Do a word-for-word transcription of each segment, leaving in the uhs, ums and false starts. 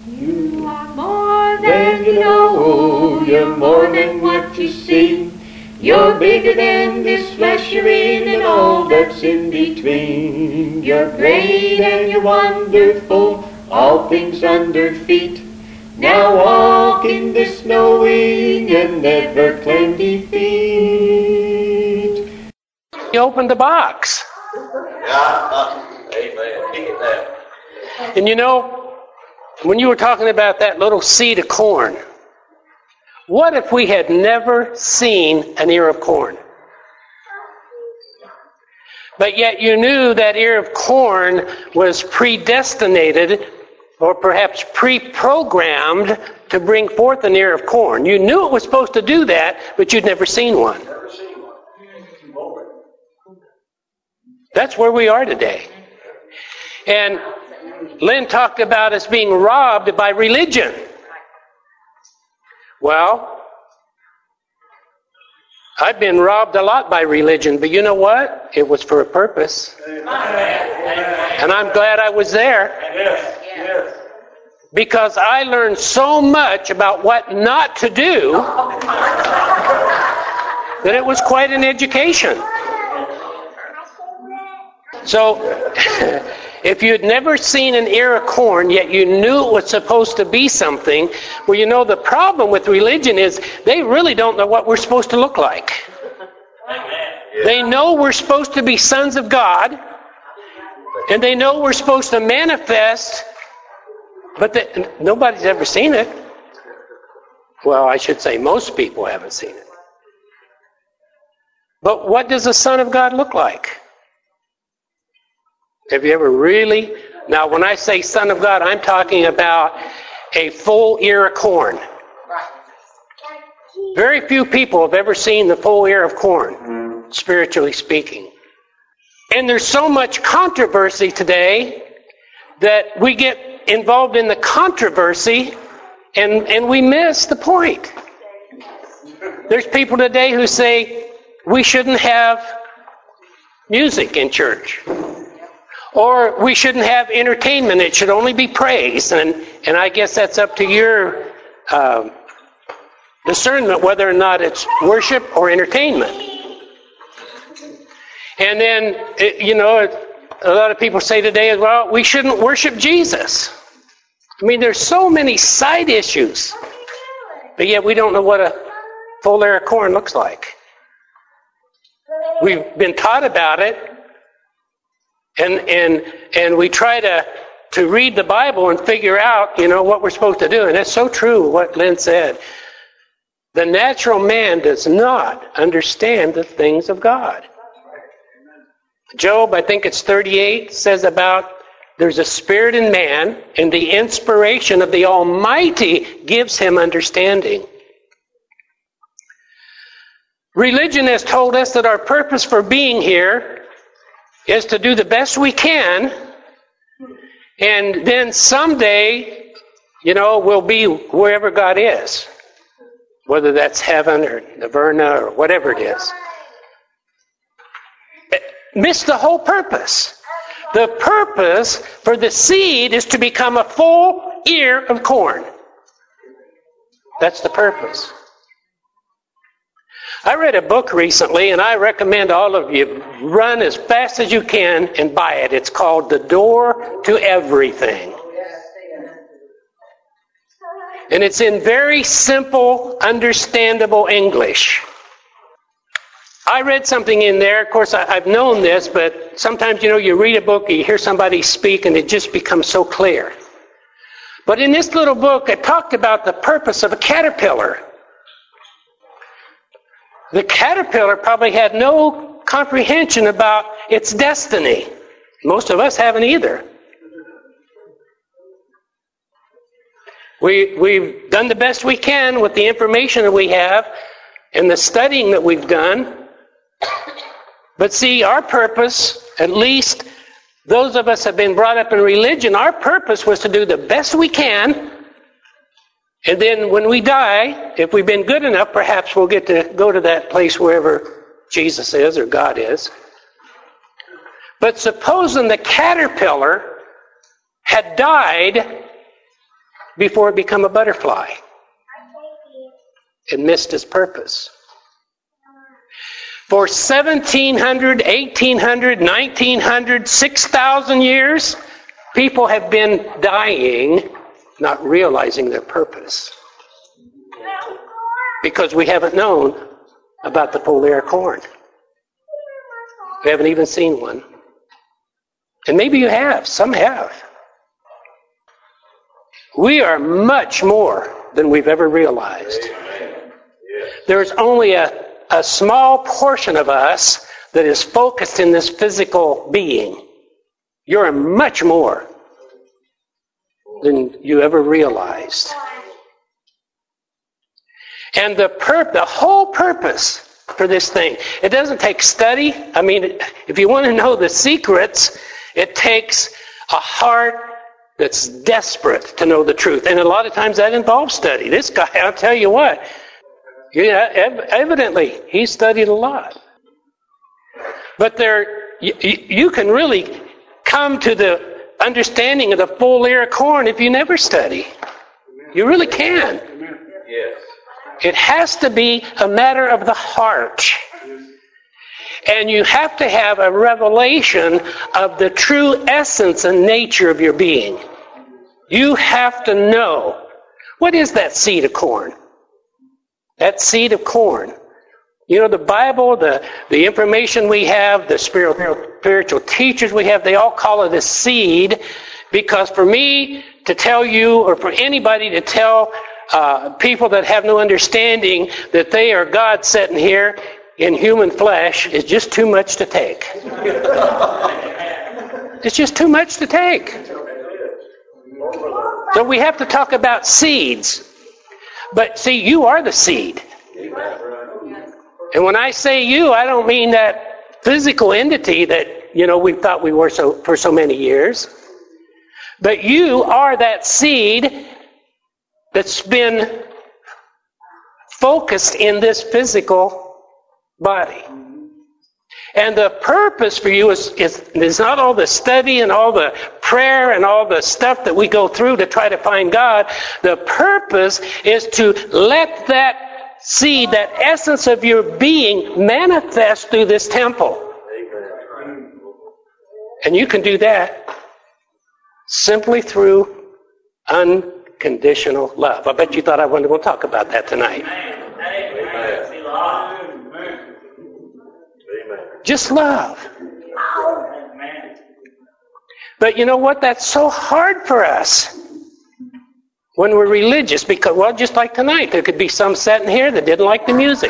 You are more than you know, you're more than what you see. You're bigger than this flesh you're in and all that's in between. You're great and you're wonderful, all things under feet. Now walk in this knowing and never claim defeat. You opened the box. Yeah. Amen. Get that. And you know, when you were talking about that little seed of corn, what if we had never seen an ear of corn? But yet you knew that ear of corn was predestinated or perhaps pre-programmed to bring forth an ear of corn. You knew it was supposed to do that, but you'd never seen one. That's where we are today. And Lynn talked about us being robbed by religion. Well, I've been robbed a lot by religion, but you know what? It was for a purpose. And I'm glad I was there. Because I learned so much about what not to do that it was quite an education. So, if you'd never seen an ear of corn, yet you knew it was supposed to be something, well, you know, the problem with religion is they really don't know what we're supposed to look like. They know we're supposed to be sons of God, and they know we're supposed to manifest, but the, nobody's ever seen it. Well, I should say most people haven't seen it. But what does a son of God look like? Have you ever really? Now, when I say son of God, I'm talking about a full ear of corn. Very few people have ever seen the full ear of corn, spiritually speaking. And there's so much controversy today that we get involved in the controversy and, and we miss the point. There's people today who say we shouldn't have music in church. Or we shouldn't have entertainment. It should only be praise. And, and I guess that's up to your uh, discernment whether or not it's worship or entertainment. And then, it, you know, a lot of people say today as well, we shouldn't worship Jesus. I mean, there's so many side issues. But yet we don't know what a full ear of corn looks like. We've been taught about it. And and and we try to, to read the Bible and figure out, you know, what we're supposed to do. And that's so true, what Lynn said. The natural man does not understand the things of God. Job, I think it's thirty-eight, says about there's a spirit in man, and the inspiration of the Almighty gives him understanding. Religion has told us that our purpose for being here is to do the best we can, and then someday, you know, we'll be wherever God is, whether that's heaven or nirvana or whatever it is. Miss the whole purpose. The purpose for the seed is to become a full ear of corn. That's the purpose. I read a book recently, and I recommend all of you run as fast as you can and buy it. It's called The Door to Everything. And it's in very simple, understandable English. I read something in there. Of course, I've known this, but sometimes, you know, you read a book, you hear somebody speak, and it just becomes so clear. But in this little book, it talked about the purpose of a caterpillar. The caterpillar probably had no comprehension about its destiny. Most of us haven't either. We, we've done the best we can with the information that we have and the studying that we've done. But see, our purpose, at least those of us who have been brought up in religion, our purpose was to do the best we can. And then when we die, if we've been good enough, perhaps we'll get to go to that place wherever Jesus is or God is. But supposing the caterpillar had died before it become a butterfly. It missed its purpose. For seventeen hundred, eighteen hundred, nineteen hundred, six thousand years, people have been dying, not realizing their purpose. Because we haven't known about the polar corn. We haven't even seen one. And maybe you have. Some have. We are much more than we've ever realized. There's only a, a small portion of us that is focused in this physical being. You're much more than you ever realized. And the pur- the whole purpose for this thing, it doesn't take study. I mean, if you want to know the secrets, it takes a heart that's desperate to know the truth. And a lot of times that involves study. This guy, I'll tell you what, yeah, ev- evidently he studied a lot. But there, you, you can really come to the understanding of the full ear of corn if you never study. You really can. Yes. It has to be a matter of the heart. And you have to have a revelation of the true essence and nature of your being. You have to know, what is that seed of corn? That seed of corn. You know, the Bible, the, the information we have, the spiritual, spiritual teachers we have, they all call it a seed, because for me to tell you, or for anybody to tell uh, people that have no understanding that they are God sitting here in human flesh is just too much to take. It's just too much to take. So we have to talk about seeds. But see, you are the seed. And when I say you, I don't mean that physical entity that, you know, we thought we were so for so many years. But you are that seed that's been focused in this physical body. And the purpose for you is, is, is not all the study and all the prayer and all the stuff that we go through to try to find God. The purpose is to let that seed, that essence of your being, manifest through this temple. And you can do that simply through unconditional love. I bet you thought I wasn't going to talk about that tonight. Just love. But you know what? That's so hard for us when we're religious, because, well, just like tonight, there could be some sitting here that didn't like the music.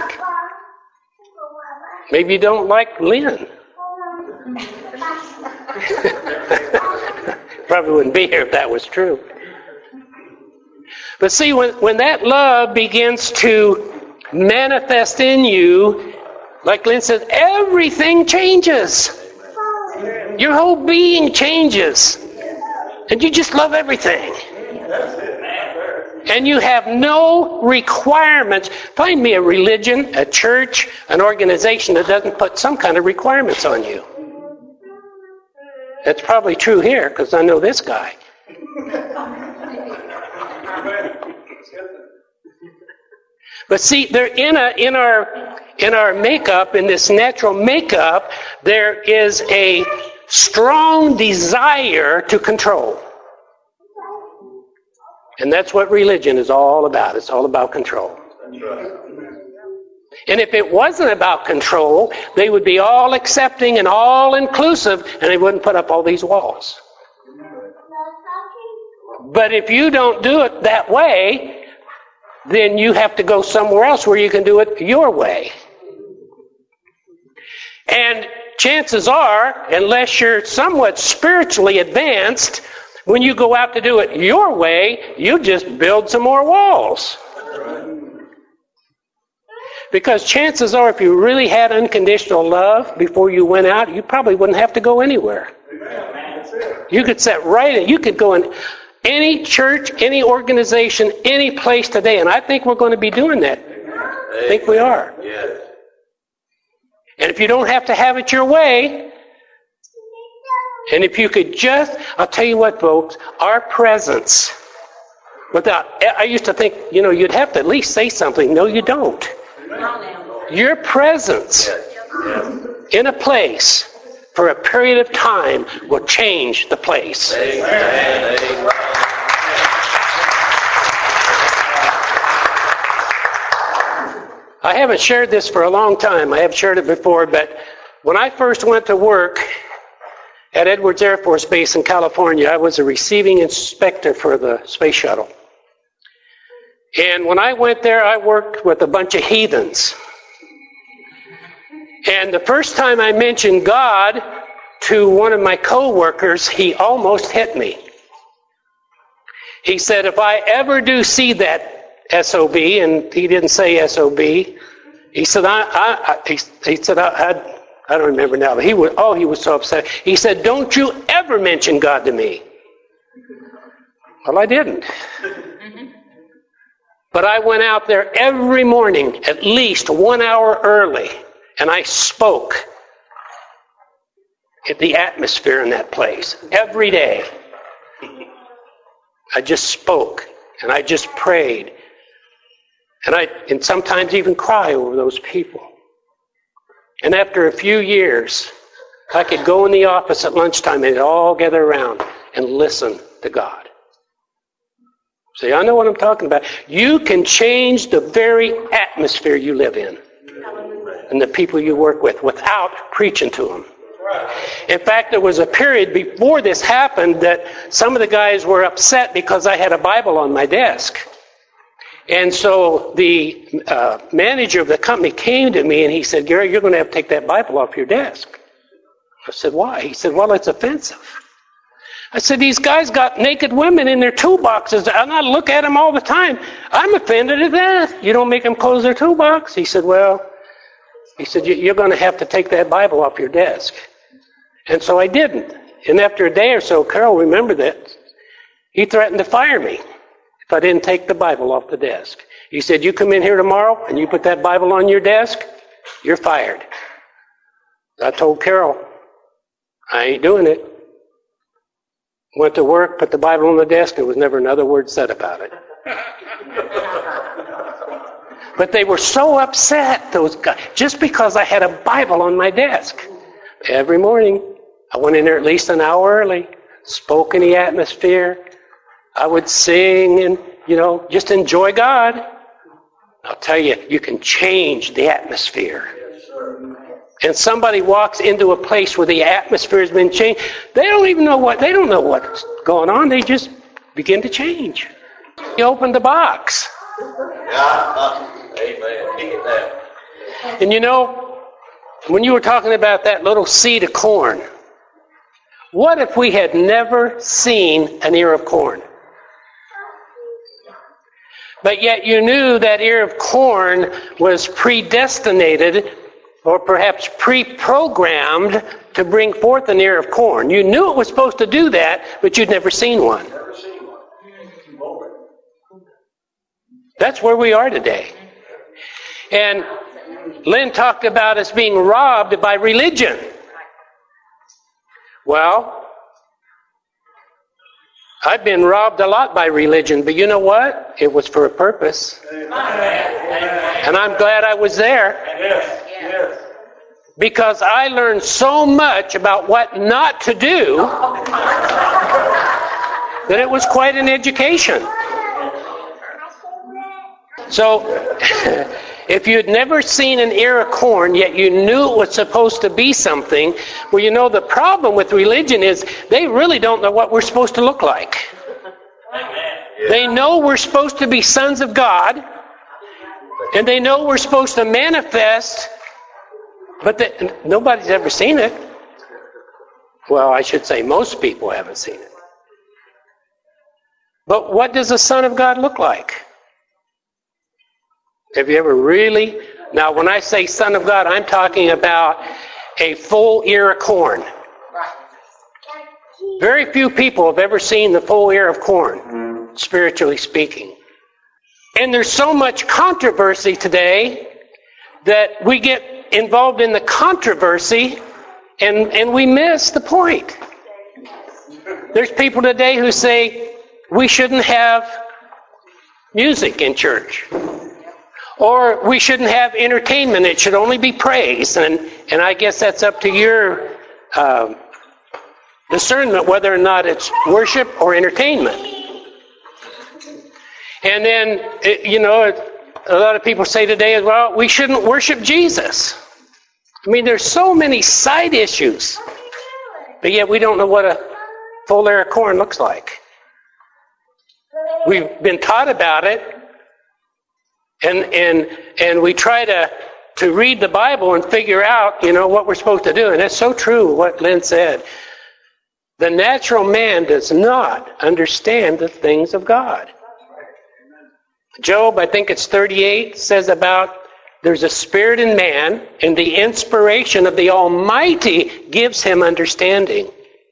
Maybe you don't like Lynn. Probably wouldn't be here if that was true. But see, when, when that love begins to manifest in you, like Lynn says, everything changes. Your whole being changes. And you just love everything. And you have no requirements. Find me a religion, a church, an organization that doesn't put some kind of requirements on you. That's probably true here, because I know this guy. But see, there in a in our in our makeup, in this natural makeup, there is a strong desire to control. And that's what religion is all about. It's all about control. That's right. And if it wasn't about control, they would be all accepting and all inclusive, and they wouldn't put up all these walls. But if you don't do it that way, then you have to go somewhere else where you can do it your way. And chances are, unless you're somewhat spiritually advanced, when you go out to do it your way, you just build some more walls. Because chances are, if you really had unconditional love before you went out, you probably wouldn't have to go anywhere. You could sit right in. You could go in any church, any organization, any place today, and I think we're going to be doing that. I think we are. Yes. And if you don't have to have it your way, and if you could just, I'll tell you what, folks, our presence, Without, I used to think, you know, you'd have to at least say something. No, you don't. Your presence in a place for a period of time will change the place. Amen. I haven't shared this for a long time. I have shared it before, but when I first went to work at Edwards Air Force Base in California, I was a receiving inspector for the space shuttle. And when I went there, I worked with a bunch of heathens. And the first time I mentioned God to one of my co-workers, he almost hit me. He said, if I ever do see that S O B, and he didn't say S O B, he said, I, I, I he, he said, I, I, I don't remember now, but he was, oh, he was so upset. He said, don't you ever mention God to me. Well, I didn't. But I went out there every morning, at least one hour early, and I spoke at the atmosphere in that place every day. I just spoke, and I just prayed, and I and sometimes even cry over those people. And after a few years, I could go in the office at lunchtime and they'd all gather around and listen to God. See, I know what I'm talking about. You can change the very atmosphere you live in and the people you work with without preaching to them. In fact, there was a period before this happened that some of the guys were upset because I had a Bible on my desk. And so the uh, manager of the company came to me and he said, Gary, you're going to have to take that Bible off your desk. I said, why? He said, well, it's offensive. I said, these guys got naked women in their toolboxes, and I look at them all the time. I'm offended at that. You don't make them close their toolbox? He said, well, he said, you're going to have to take that Bible off your desk. And so I didn't. And after a day or so, Carol remembered that. He threatened to fire me if I didn't take the Bible off the desk. He said, you come in here tomorrow and you put that Bible on your desk, you're fired. I told Carol, I ain't doing it. Went to work, put the Bible on the desk, there was never another word said about it. But they were so upset, those guys, just because I had a Bible on my desk. Every morning, I went in there at least an hour early, spoke in the atmosphere. I would sing and, you know, just enjoy God. I'll tell you, you can change the atmosphere. And somebody walks into a place where the atmosphere has been changed, they don't even know what, they don't know what's going on. They just begin to change. You open the box. Yeah. Amen. Pick it down. And you know, when you were talking about that little seed of corn, what if we had never seen an ear of corn? But yet you knew that ear of corn was predestinated or perhaps pre-programmed to bring forth an ear of corn. You knew it was supposed to do that, but you'd never seen one. That's where we are today. And Lynn talked about us being robbed by religion. Well, I've been robbed a lot by religion, but you know what? It was for a purpose. And I'm glad I was there. Because I learned so much about what not to do that it was quite an education. So, if you'd never seen an ear of corn, yet you knew it was supposed to be something, well, you know, the problem with religion is they really don't know what we're supposed to look like. They know we're supposed to be sons of God, and they know we're supposed to manifest, but the, nobody's ever seen it. Well, I should say most people haven't seen it. But what does the Son of God look like? Have you ever really? Now, when I say Son of God, I'm talking about a full ear of corn. Very few people have ever seen the full ear of corn, spiritually speaking. And there's so much controversy today that we get involved in the controversy and, and we miss the point. There's people today who say we shouldn't have music in church. Or we shouldn't have entertainment. It should only be praise. And, and I guess that's up to your uh, discernment whether or not it's worship or entertainment. And then, it, you know, a lot of people say today, well, we shouldn't worship Jesus. I mean, there's so many side issues. But yet we don't know what a full ear of corn looks like. We've been taught about it. And and and we try to, to read the Bible and figure out, you know, what we're supposed to do. And it's so true what Lynn said. The natural man does not understand the things of God. Job, I think it's thirty-eight, says about there's a spirit in man, and the inspiration of the Almighty gives him understanding.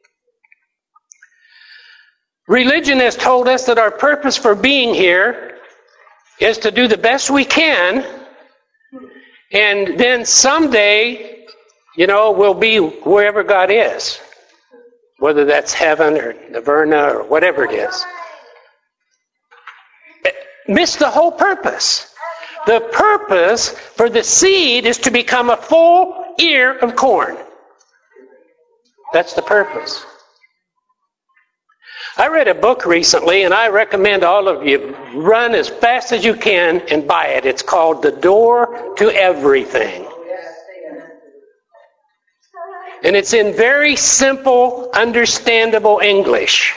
Religion has told us that our purpose for being here is to do the best we can, and then someday, you know, we'll be wherever God is, whether that's heaven or nirvana or whatever it is. Miss the whole purpose. The purpose for the seed is to become a full ear of corn. That's the purpose. I read a book recently, and I recommend all of you run as fast as you can and buy it. It's called The Door to Everything. And it's in very simple, understandable English.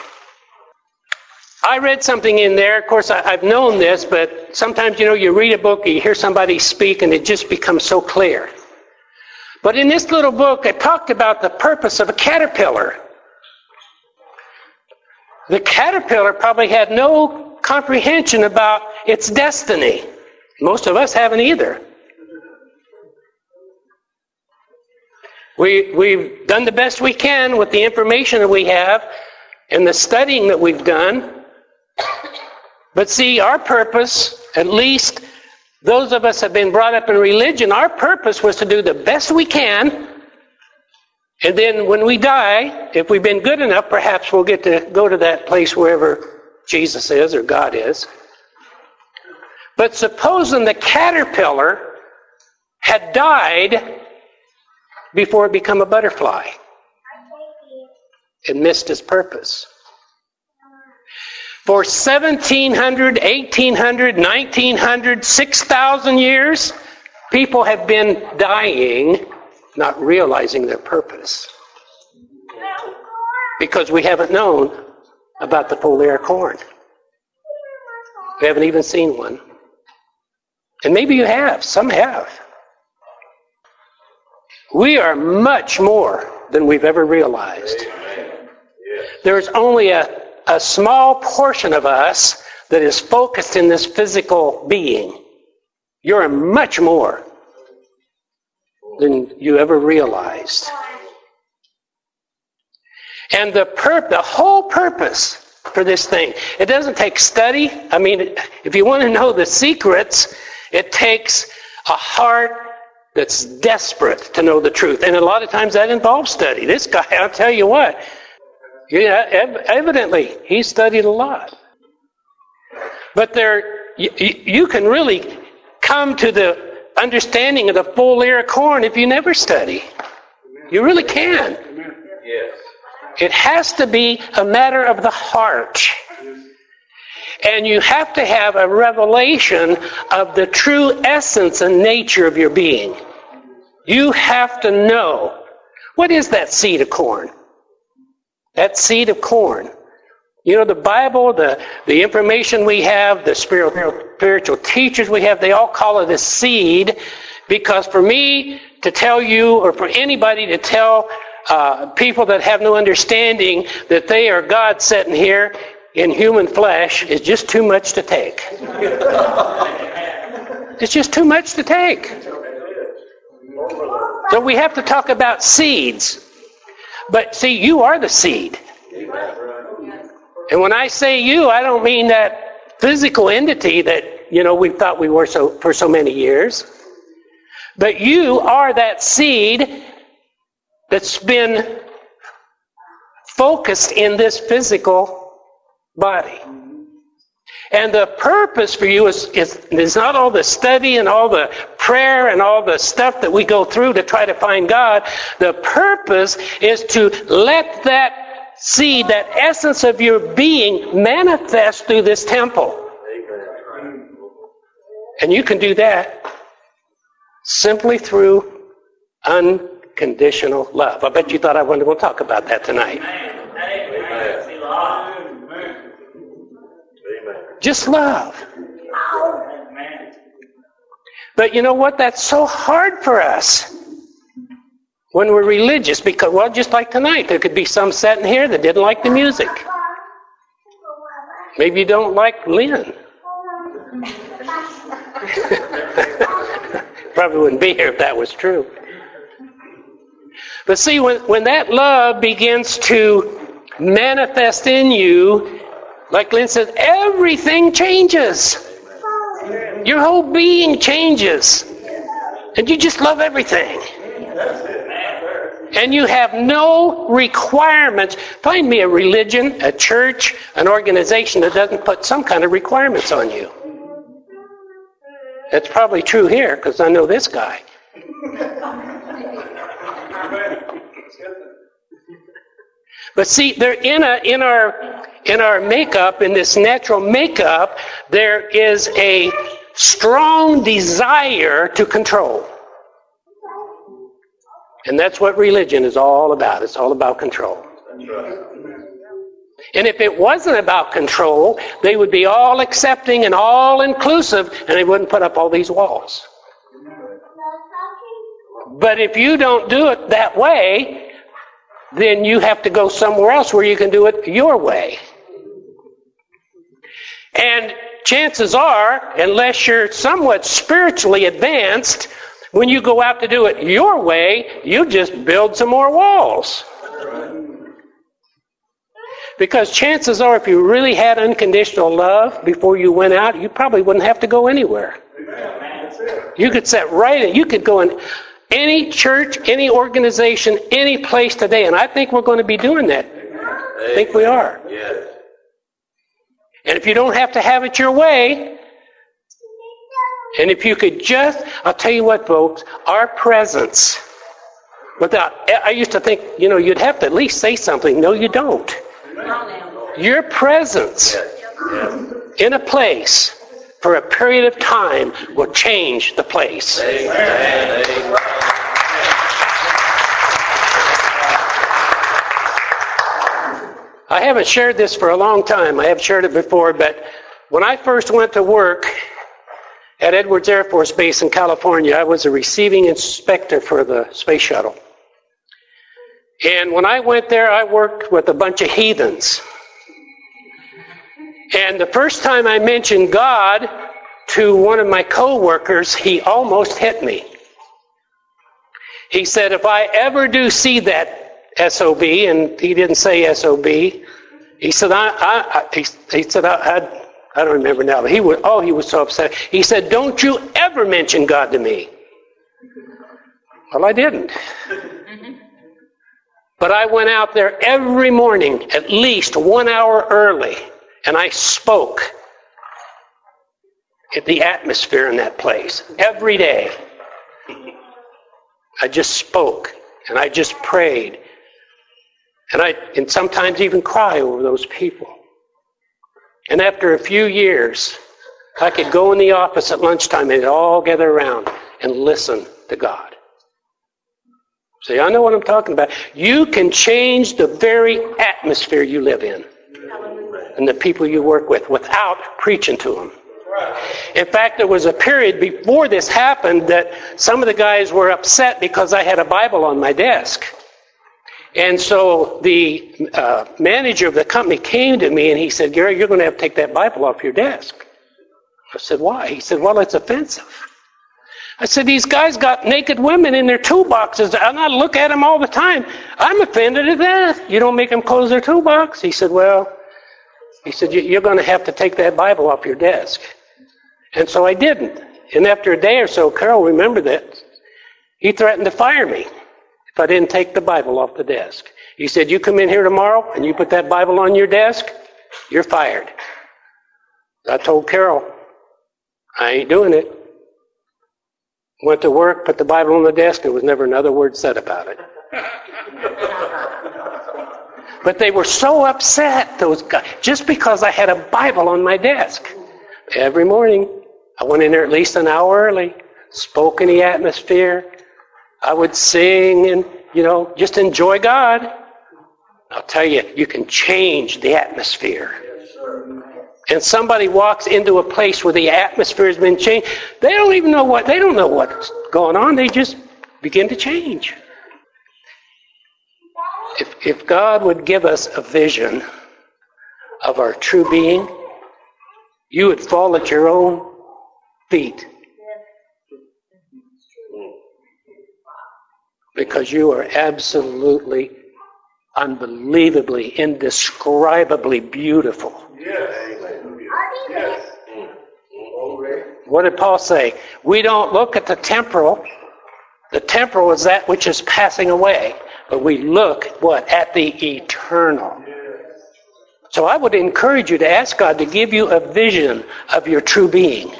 I read something in there. Of course, I, I've known this, but sometimes, you know, you read a book, you hear somebody speak, and it just becomes so clear. But in this little book, it talked about the purpose of a caterpillar. The caterpillar probably had no comprehension about its destiny. Most of us haven't either. We, we've done the best we can with the information that we have and the studying that we've done. But see, our purpose, at least those of us have been brought up in religion, our purpose was to do the best we can. And then when we die, if we've been good enough, perhaps we'll get to go to that place wherever Jesus is or God is. But supposing the caterpillar had died before it became a butterfly, it missed its purpose. For seventeen hundred, eighteen hundred, nineteen hundred, six thousand years, people have been dying, not realizing their purpose. Because we haven't known about the full ear of corn. We haven't even seen one. And maybe you have. Some have. We are much more than we've ever realized. There's only a, a small portion of us that is focused in this physical being. You're much more than you ever realized. And the pur- the whole purpose for this thing, it doesn't take study. I mean, if you want to know the secrets, it takes a heart that's desperate to know the truth. And a lot of times that involves study. This guy, I'll tell you what, yeah, ev- evidently he studied a lot. But there, you, you can really come to the understanding of the full ear of corn if you never study. You really can. Yes. It has to be a matter of the heart. And you have to have a revelation of the true essence and nature of your being. You have to know, what is that seed of corn? That seed of corn. You know, the Bible, the, the information we have, the spiritual, spiritual teachers we have, they all call it a seed, because for me to tell you, or for anybody to tell uh, people that have no understanding that they are God sitting here in human flesh is just too much to take. It's just too much to take. So we have to talk about seeds. But see, you are the seed. And when I say you, I don't mean that physical entity that, you know, we thought we were so for so many years. But you are that seed that's been focused in this physical body. And the purpose for you is, is, is not all the study and all the prayer and all the stuff that we go through to try to find God. The purpose is to let that seed, that essence of your being manifest through this temple. And you can do that simply through unconditional love. I bet you thought I wasn't going to talk about that tonight. Just love. But you know what? That's so hard for us when we're religious because, well, just like tonight, there could be some sitting here that didn't like the music. Maybe you don't like Lynn. Probably wouldn't be here if that was true. But see, when, when that love begins to manifest in you, like Lynn says, everything changes. Your whole being changes. And you just love everything. And you have no requirements. Find me a religion, a church, an organization that doesn't put some kind of requirements on you. That's probably true here, because I know this guy. But see, there in a in our in our makeup, in this natural makeup, there is a strong desire to control. And that's what religion is all about. It's all about control. And if it wasn't about control, they would be all accepting and all inclusive, and they wouldn't put up all these walls. But if you don't do it that way, then you have to go somewhere else where you can do it your way. And chances are, unless you're somewhat spiritually advanced, when you go out to do it your way, you just build some more walls. Because chances are, if you really had unconditional love before you went out, you probably wouldn't have to go anywhere. You could sit right in, you could go in any church, any organization, any place today, and I think we're going to be doing that. I think we are. Yes. And if you don't have to have it your way, and if you could just, I'll tell you what, folks, our presence, without, I used to think, you know, you'd have to at least say something. No, you don't. Your presence in a place for a period of time will change the place. Amen. Amen. I haven't shared this for a long time. I have shared it before, but when I first went to work at Edwards Air Force Base in California, I was a receiving inspector for the space shuttle. And when I went there, I worked with a bunch of heathens. And the first time I mentioned God to one of my co-workers, he almost hit me. He said, if I ever do see that S O B, and he didn't say S O B, he said, I, I, I he, he said, I, I, I don't remember now, but he was, oh, he was so upset. He said, don't you ever mention God to me. Well, I didn't. But I went out there every morning, at least one hour early, and I spoke at the atmosphere in that place every day. I just spoke, and I just prayed. And I and sometimes even cry over those people. And after a few years, I could go in the office at lunchtime and they'd all gather around and listen to God. See, I know what I'm talking about. You can change the very atmosphere you live in and the people you work with without preaching to them. In fact, there was a period before this happened that some of the guys were upset because I had a Bible on my desk. And so the uh, manager of the company came to me and he said, Gary, you're going to have to take that Bible off your desk. I said, why? He said, well, it's offensive. I said, these guys got naked women in their toolboxes, and I look at them all the time. I'm offended at that. You don't make them close their toolbox. He said, well, he said, you're going to have to take that Bible off your desk. And so I didn't. And after a day or so, Carol remembered that. He threatened to fire me if I didn't take the Bible off the desk. He said, you come in here tomorrow and you put that Bible on your desk, you're fired. I told Carol, I ain't doing it. Went to work, put the Bible on the desk, there was never another word said about it. But they were so upset, those guys, just because I had a Bible on my desk. Every morning, I went in there at least an hour early, spoke in the atmosphere. I would sing and, you know, just enjoy God. I'll tell you, you can change the atmosphere. And somebody walks into a place where the atmosphere has been changed. They don't even know what, they don't know what's going on. They just begin to change. If, if God would give us a vision of our true being, you would fall at your own feet. Because you are absolutely, unbelievably, indescribably beautiful. Yes. What did Paul say? We don't look at the temporal. The temporal is that which is passing away. But we look, what? At the eternal. So I would encourage you to ask God to give you a vision of your true being.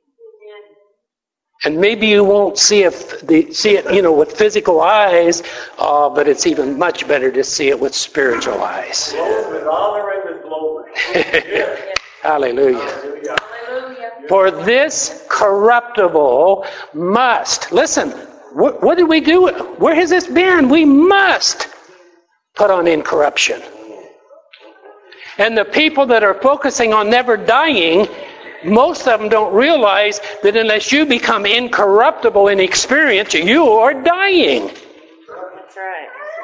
And maybe you won't see it, see it, you know, with physical eyes, uh, but it's even much better to see it with spiritual eyes. With honor and with glory. Hallelujah. Hallelujah. For this corruptible must, listen, what, what did we do? Where has this been? We must put on incorruption. And the people that are focusing on never dying, most of them don't realize that unless you become incorruptible in experience, you are dying. That's right.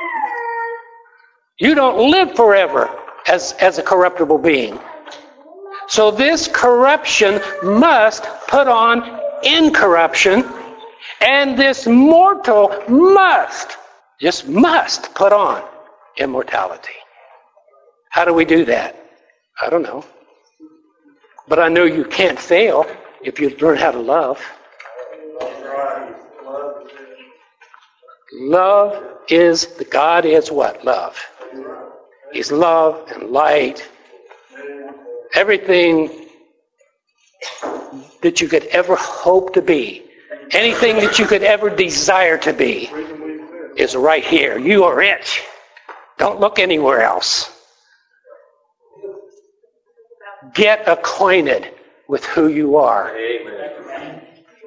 You don't live forever as, as a corruptible being. So this corruption must put on incorruption, and this mortal must, just must put on immortality. How do we do that? I don't know. But I know you can't fail if you learn how to love. Love is, the God is what? Love. He's love and light. Everything that you could ever hope to be, anything that you could ever desire to be, is right here. You are it. Don't look anywhere else. Get acquainted with who you are. Amen.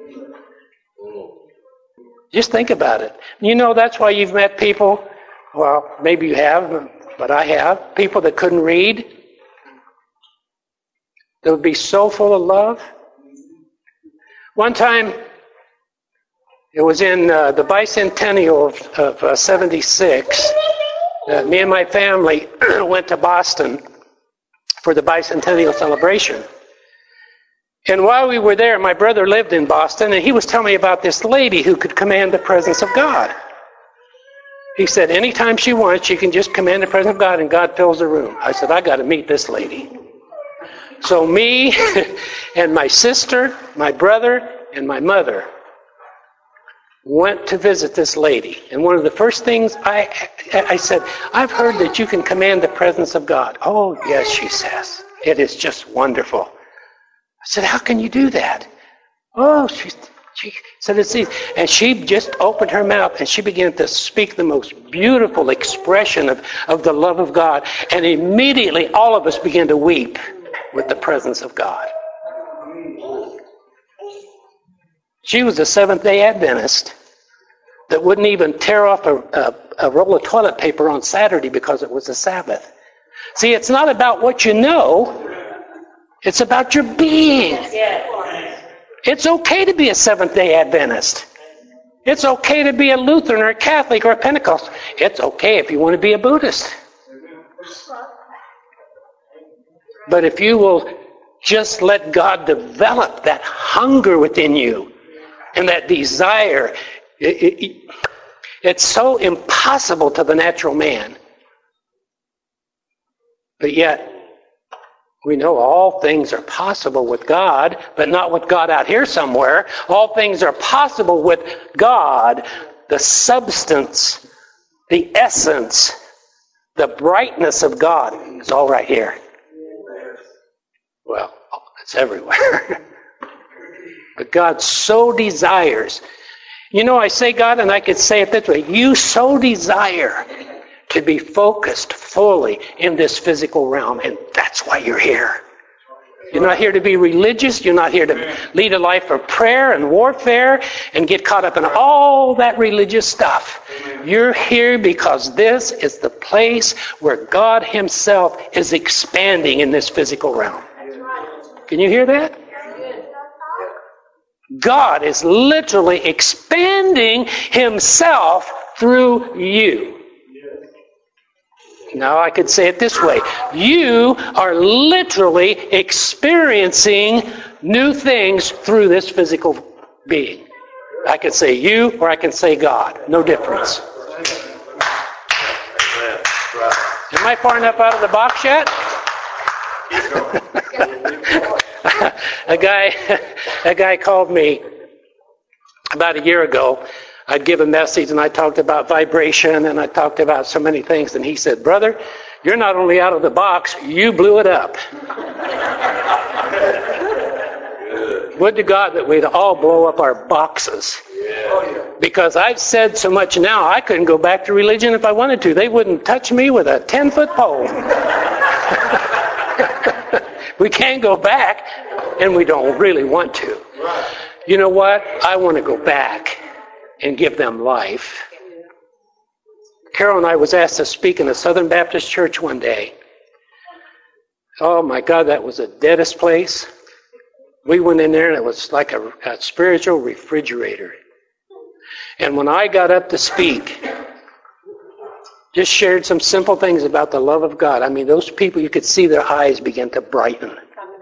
Just think about it. You know, that's why you've met people, well, maybe you have, but I have, people that couldn't read, that would be so full of love. One time, it was in uh, the bicentennial of, of uh, seventy-six, uh, me and my family went to Boston for the bicentennial celebration. And while we were there, my brother lived in Boston, and he was telling me about this lady who could command the presence of God. He said, anytime she wants, she can just command the presence of God, and God fills the room. I said, I got to meet this lady. So me and my sister, my brother, and my mother went to visit this lady. And one of the first things I, I said, I've heard that you can command the presence of God. Oh, yes, she says. It is just wonderful. I said, how can you do that? Oh, she, she said, it's easy. And she just opened her mouth and she began to speak the most beautiful expression of, of the love of God. And immediately all of us began to weep with the presence of God. She was a Seventh-day Adventist that wouldn't even tear off a, a, a roll of toilet paper on Saturday because it was a Sabbath. See, it's not about what you know. It's about your being. It's okay to be a Seventh-day Adventist. It's okay to be a Lutheran or a Catholic or a Pentecostal. It's okay if you want to be a Buddhist. But if you will just let God develop that hunger within you and that desire, it, it, it's so impossible to the natural man. But yet, we know all things are possible with God, but not with God out here somewhere. All things are possible with God, the substance, the essence, the brightness of God is all right here. Well, It's everywhere. But God so desires. You know, I say God, and I could say it this way. You so desire to be focused fully in this physical realm, and that's why you're here. You're not here to be religious. You're not here to lead a life of prayer and warfare and get caught up in all that religious stuff. You're here because this is the place where God Himself is expanding in this physical realm. Can you hear that? God is literally expanding Himself through you. Now I could say it this way. You are literally experiencing new things through this physical being. I could say you or I can say God. No difference. Am I far enough out of the box yet? a guy a guy called me about a year ago. I'd give a message and I talked about vibration and I talked about so many things, and he said, "Brother, you're not only out of the box, you blew it up." Would to God that we'd all blow up our boxes. Because I've said so much now, I couldn't go back to religion if I wanted to. They wouldn't touch me with a ten-foot pole. We can't go back, and we don't really want to. You know what? I want to go back and give them life. Carol and I was asked to speak in a Southern Baptist church one day. Oh my God, that was the deadest place. We went in there and it was like a, a spiritual refrigerator. And when I got up to speak, just shared some simple things about the love of God. I mean, those people, you could see their eyes begin to brighten.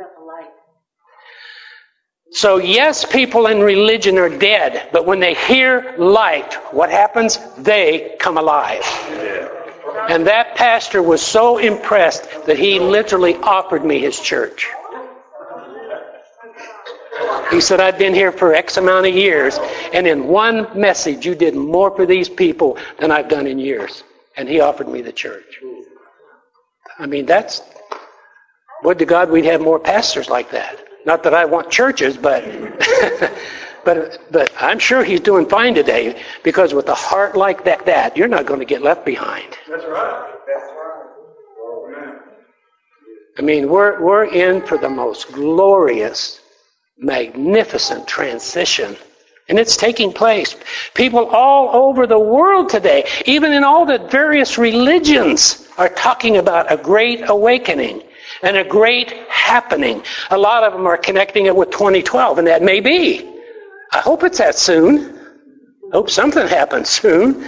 So yes, people in religion are dead, but when they hear light, what happens? They come alive. And that pastor was so impressed that he literally offered me his church. He said, "I've been here for X amount of years, and in one message you did more for these people than I've done in years." And he offered me the church. I mean, that's, would to God we'd have more pastors like that. Not that I want churches, but but but I'm sure he's doing fine today, because with a heart like that, that you're not going to get left behind. That's right. That's right. I mean, we're we're in for the most glorious, magnificent transition. And it's taking place. People all over the world today, even in all the various religions, are talking about a great awakening and a great happening. A lot of them are connecting it with twenty twelve, and that may be. I hope it's that soon. I hope something happens soon.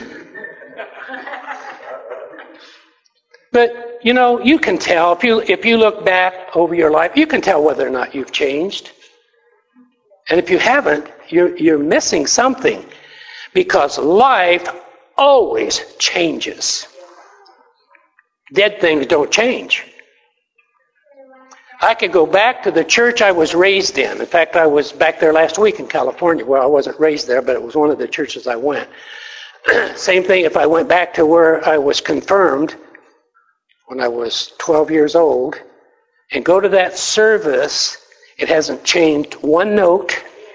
But, you know, you can tell, if you if you look back over your life, you can tell whether or not you've changed. And if you haven't, you're, you're missing something, because life always changes. Dead things don't change. I could go back to the church I was raised in. In fact, I was back there last week in California. Well, I wasn't raised there, but it was one of the churches I went. Same thing if I went back to where I was confirmed when I was twelve years old and go to that service. It hasn't changed one note.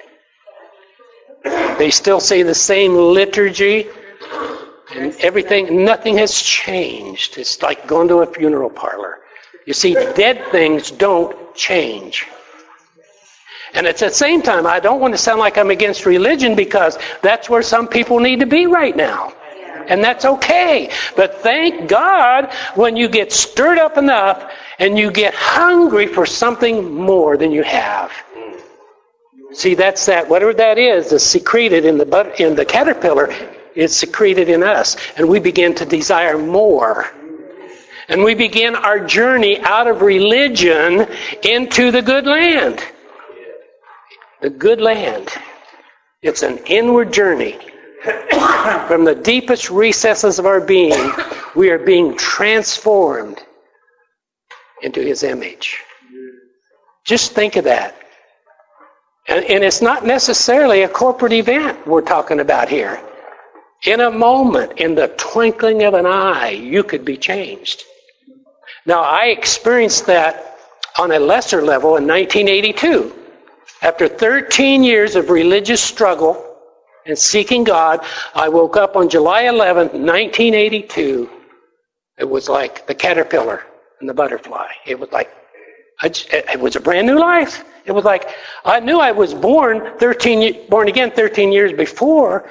They still say the same liturgy and everything. Nothing has changed. It's like going to a funeral parlor. You see, dead things don't change. And it's at the same time, I don't want to sound like I'm against religion, because that's where some people need to be right now. And that's okay. But thank God when you get stirred up enough and you get hungry for something more than you have. See, that's that, whatever that is, is secreted in the but in the caterpillar, is secreted in us. And we begin to desire more. And we begin our journey out of religion into the good land. The good land. It's an inward journey. From the deepest recesses of our being, we are being transformed into His image. Just think of that. And, and it's not necessarily a corporate event we're talking about here. In a moment, in the twinkling of an eye, you could be changed. Now, I experienced that on a lesser level in nineteen eighty-two. After thirteen years of religious struggle and seeking God, I woke up on July eleventh, nineteen eighty-two. It was like the caterpillar and the butterfly. It was like, it was a brand new life. It was like, I knew I was born thirteen, born again thirteen years before.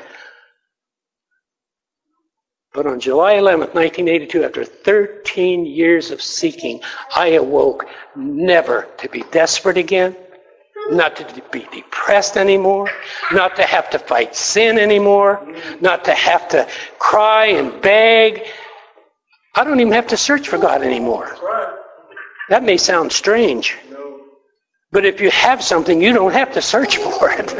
But on July eleventh, nineteen eighty-two, after thirteen years of seeking, I awoke never to be desperate again, not to be depressed anymore, not to have to fight sin anymore, not to have to cry and beg. I don't even have to search for God anymore. That may sound strange, but if you have something, you don't have to search for it.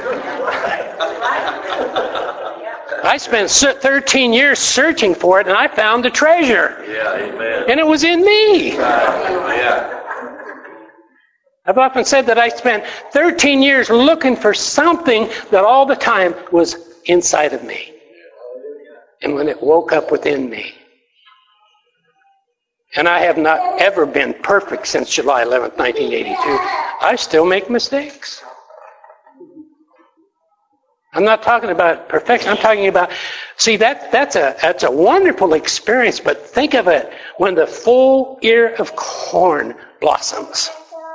I spent thirteen years searching for it, and I found the treasure. Yeah, amen. And it was in me. Yeah. I've often said that I spent thirteen years looking for something that all the time was inside of me. And when it woke up within me. And I have not ever been perfect since July eleventh, nineteen eighty-two. I still make mistakes. I'm not talking about perfection. I'm talking about, see, that that's a that's a wonderful experience, but think of it when the full ear of corn blossoms.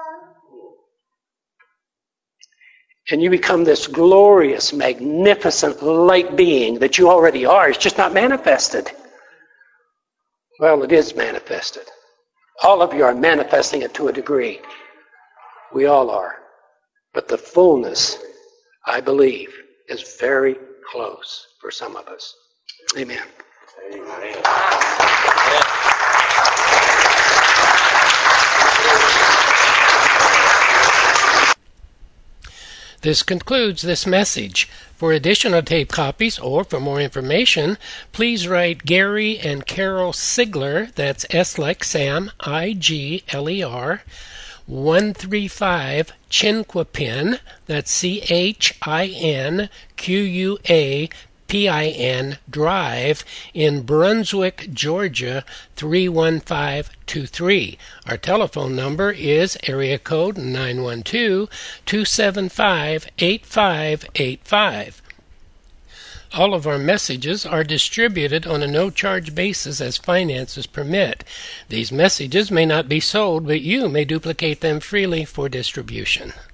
And you become this glorious, magnificent light being that you already are. It's just not manifested. Well, it is manifested. All of you are manifesting it to a degree. We all are. But the fullness, I believe, is very close for some of us. Amen. Amen. This concludes this message. For additional tape copies or for more information, please write Gary and Carol Sigler, that's S like Sam, I G L E R, one thirty-five Chinquapin, that's C H I N Q U A P I N Drive in Brunswick, Georgia, three one five two three. Our telephone number is area code nine one two, two seven five, eight five eight five. All of our messages are distributed on a no-charge basis as finances permit. These messages may not be sold, but you may duplicate them freely for distribution.